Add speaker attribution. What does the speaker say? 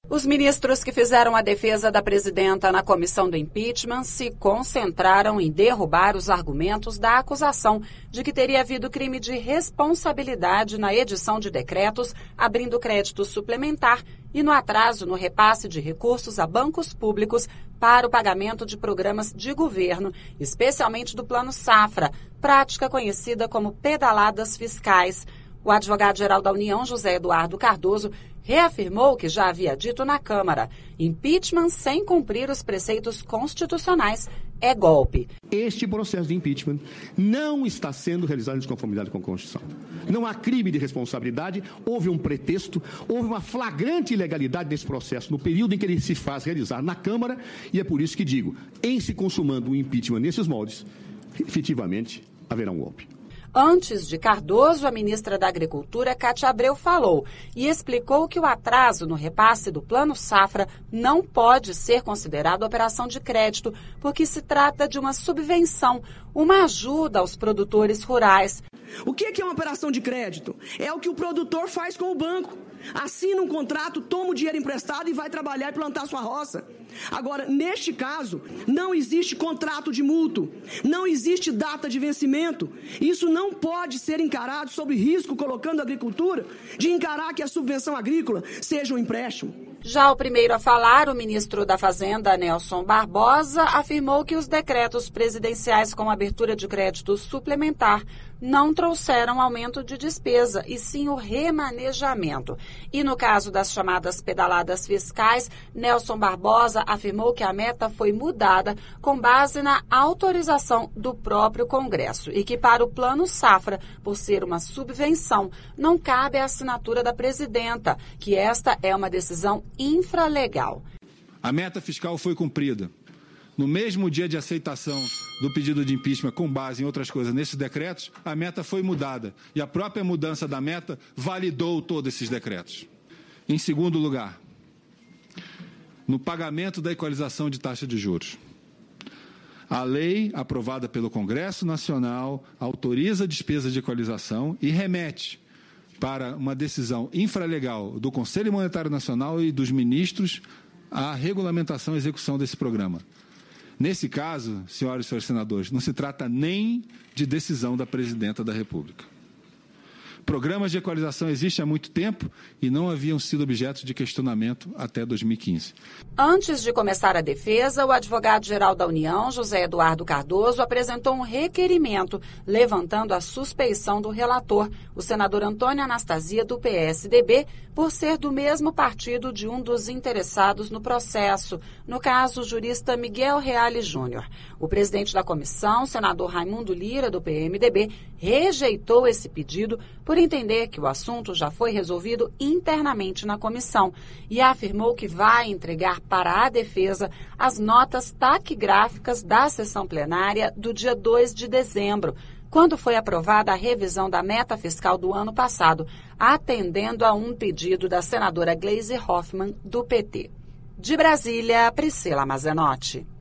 Speaker 1: Os ministros que fizeram a defesa da presidenta na comissão do impeachment se concentraram em derrubar os argumentos da acusação de que teria havido crime de responsabilidade na edição de decretos, abrindo crédito suplementar e no atraso no repasse de recursos a bancos públicos para o pagamento de programas de governo, especialmente do Plano Safra, prática conhecida como pedaladas fiscais. O advogado-geral da União, José Eduardo Cardoso, reafirmou o que já havia dito na Câmara: impeachment sem cumprir os preceitos constitucionais é golpe.
Speaker 2: Este processo de impeachment não está sendo realizado em desconformidade com a Constituição. Não há crime de responsabilidade, houve um pretexto, houve uma flagrante ilegalidade desse processo no período em que ele se faz realizar na Câmara, e é por isso que digo, em se consumando o impeachment nesses moldes, efetivamente haverá um golpe.
Speaker 1: Antes de Cardoso, a ministra da Agricultura, Cátia Abreu, falou e explicou que o atraso no repasse do Plano Safra não pode ser considerado operação de crédito, porque se trata de uma subvenção, uma ajuda aos produtores rurais.
Speaker 3: O que é uma operação de crédito? É o que o produtor faz com o banco. Assina um contrato, toma o dinheiro emprestado e vai trabalhar e plantar sua roça. Agora, neste caso, não existe contrato de mútuo, não existe data de vencimento. Isso não pode ser encarado sob risco, colocando a agricultura, de encarar que a subvenção agrícola seja um empréstimo.
Speaker 1: Já o primeiro a falar, o ministro da Fazenda, Nelson Barbosa, afirmou que os decretos presidenciais com abertura de crédito suplementar não trouxeram aumento de despesa, e sim o remanejamento. E no caso das chamadas pedaladas fiscais, Nelson Barbosa afirmou que a meta foi mudada com base na autorização do próprio Congresso e que para o Plano Safra, por ser uma subvenção, não cabe a assinatura da presidenta, que esta é uma decisão infralegal.
Speaker 4: A meta fiscal foi cumprida. No mesmo dia de aceitação do pedido de impeachment, com base em outras coisas nesses decretos, a meta foi mudada. E a própria mudança da meta validou todos esses decretos. Em segundo lugar, no pagamento da equalização de taxa de juros. A lei aprovada pelo Congresso Nacional autoriza despesas de equalização e remete para uma decisão infralegal do Conselho Monetário Nacional e dos ministros a regulamentação e execução desse programa. Nesse caso, senhoras e senhores senadores, não se trata nem de decisão da presidenta da República. Programas de equalização existem há muito tempo e não haviam sido objeto de questionamento até 2015.
Speaker 1: Antes de começar a defesa, o advogado-geral da União, José Eduardo Cardoso, apresentou um requerimento levantando a suspeição do relator, o senador Antônio Anastasia, do PSDB, por ser do mesmo partido de um dos interessados no processo, no caso, o jurista Miguel Reale Júnior. O presidente da comissão, senador Raimundo Lira, do PMDB, rejeitou esse pedido por entender que o assunto já foi resolvido internamente na comissão e afirmou que vai entregar para a defesa as notas taquigráficas da sessão plenária do dia 2 de dezembro, quando foi aprovada a revisão da meta fiscal do ano passado, atendendo a um pedido da senadora Gleisi Hoffmann, do PT. De Brasília, Priscila Mazenotti.